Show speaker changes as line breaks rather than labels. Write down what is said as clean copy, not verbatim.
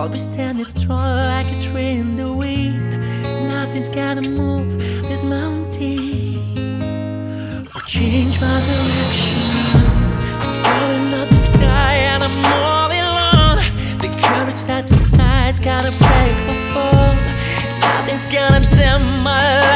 I'll be standing strong like a tree in the wind. Nothing's gonna move this mountain or change my direction. I'm falling out the sky and I'm all alone. The courage that's inside's gotta break my fall. Nothing's gonna dim my